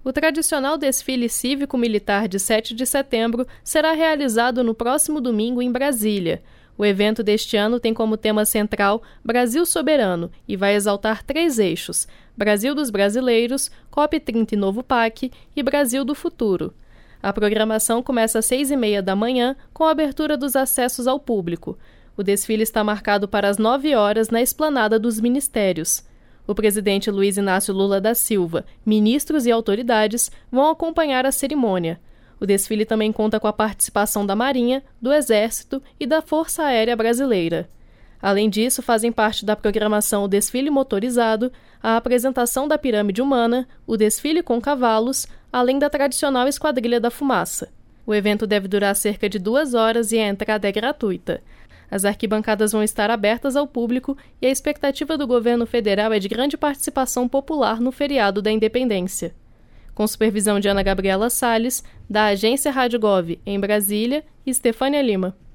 O tradicional desfile cívico-militar de 7 de setembro será realizado no próximo domingo em Brasília. O evento deste ano tem como tema central Brasil Soberano e vai exaltar 3 eixos: Brasil dos Brasileiros, COP30 e Novo PAC e Brasil do Futuro. A programação começa às 6h30 da manhã, com a abertura dos acessos ao público. O desfile está marcado para as 9 horas na Esplanada dos Ministérios. O presidente Luiz Inácio Lula da Silva, ministros e autoridades vão acompanhar a cerimônia. O desfile também conta com a participação da Marinha, do Exército e da Força Aérea Brasileira. Além disso, fazem parte da programação o desfile motorizado, a apresentação da pirâmide humana, o desfile com cavalos, além da tradicional Esquadrilha da Fumaça. O evento deve durar cerca de 2 horas e a entrada é gratuita. As arquibancadas vão estar abertas ao público e a expectativa do governo federal é de grande participação popular no feriado da Independência. Com supervisão de Ana Gabriela Salles, da Agência Rádio Gov em Brasília, e Estefânia Lima.